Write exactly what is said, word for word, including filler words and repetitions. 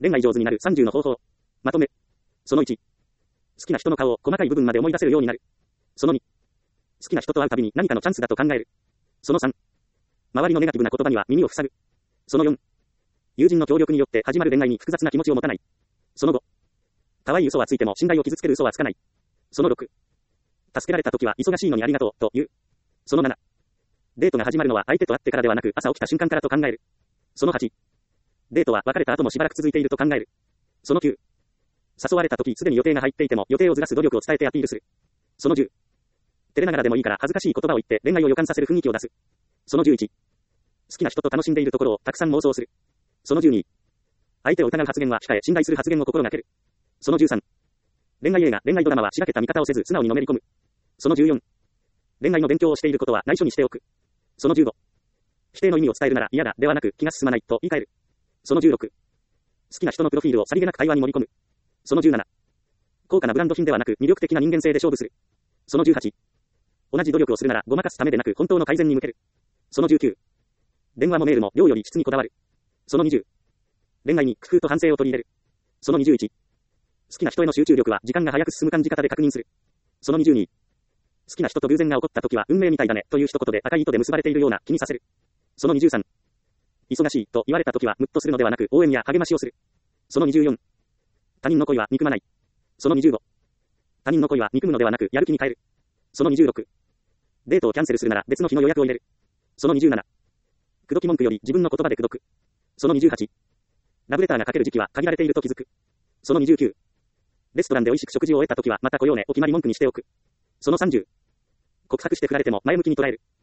恋愛上手になるさんじゅうの方法。まとめ。そのいち。好きな人の顔を細かい部分まで思い出せるようになる。そのに。好きな人と会うたびに何かのチャンスだと考える。そのさん。周りのネガティブな言葉には耳を塞ぐ。そのよん。友人の協力によって始まる恋愛に複雑な気持ちを持たない。そのご。可愛い嘘はついても信頼を傷つける嘘はつかない。そのろく。助けられた時は忙しいのにありがとうと言う。そのなな。デートが始まるのは相手と会ってからではなく朝起きた瞬間からと考える。そのはち。デートは別れた後もしばらく続いていると考える。そのきゅう。誘われた時すでに予定が入っていても予定をずらす努力を伝えてアピールする。そのじゅう。照れながらでもいいから恥ずかしい言葉を言って恋愛を予感させる雰囲気を出す。そのじゅういち。好きな人と楽しんでいるところをたくさん妄想する。そのじゅうに。相手を疑う発言は控え信頼する発言を心がける。そのじゅうさん。恋愛映画、恋愛ドラマはしらけた見方をせず素直にのめり込む。そのじゅうよん。恋愛の勉強をしていることは内緒にしておく。そのじゅうご。否定の意味を伝えるなら嫌だではなく気が進まないと言い換える。そのじゅうろく。好きな人のプロフィールをさりげなく会話に盛り込む。そのじゅうなな。高価なブランド品ではなく魅力的な人間性で勝負する。そのじゅうはち。同じ努力をするならごまかすためでなく本当の改善に向ける。そのじゅうきゅう。電話もメールも量より質にこだわる。そのにじゅう。恋愛に工夫と反省を取り入れる。そのにじゅういち。好きな人への集中力は時間が早く進む感じ方で確認する。そのにじゅうに。好きな人と偶然が起こった時は運命みたいだねという一言で赤い糸で結ばれているような気にさせる。そのにじゅうさん。忙しいと言われた時はムッとするのではなく応援や励ましをする。そのにじゅうよん。他人の恋は憎まない。そのにじゅうご。他人の恋は憎むのではなくやる気に変える。そのにじゅうろく。デートをキャンセルするなら別の日の予約を入れる。そのにじゅうなな。口説き文句より自分の言葉で口説く。そのにじゅうはち。ラブレターが書ける時期は限られていると気づく。そのにじゅうきゅう。レストランで美味しく食事を終えた時はまた来ようねお決まり文句にしておく。そのさんじゅう。告白して振られても前向きに捉える。